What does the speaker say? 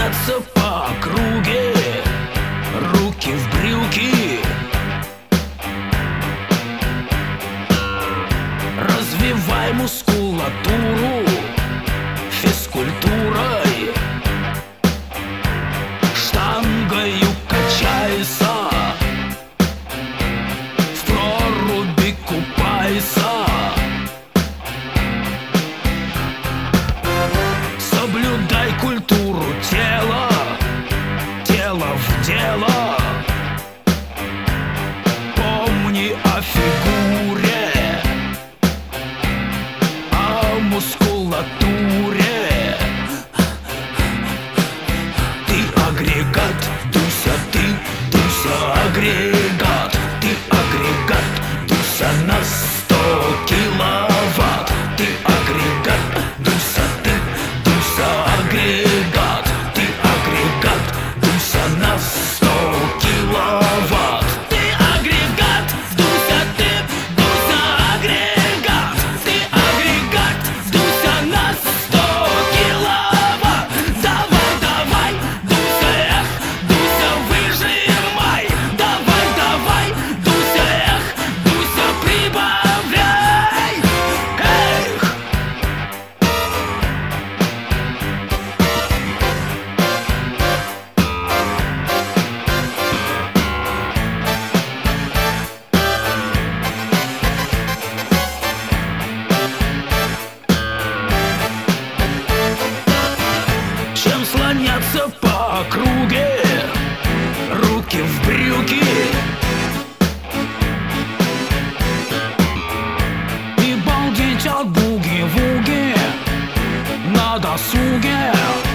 слоняться по округе, руки в брюки. Развивай мускулатуру физкультурой, штангою качайся, в проруби купайся. Соблюдай культуру тела, тело в дело. Помни о фигуре, о мускулатуре. Ты агрегат, Дуся, ты, Дуся, агрегат. Ты агрегат, Дуся, на 100 киловатт. Ты агрегат, Дуся, ты, Дуся, агрегат. Ты агрегат, Дуся, на 100 киловатт. Ты агрегат, Дуся, ты, Дуся, агрегат. Ты агрегат, Дуся, на 100 киловатт. Давай, давай, Дуся, эх, Дуся, выжимай. Давай, давай, Дуся, эх, Дуся, прибавляй. Эх! Чем слоняться по округе, руки в брюки. И балдеть от буги-вуги на досуге.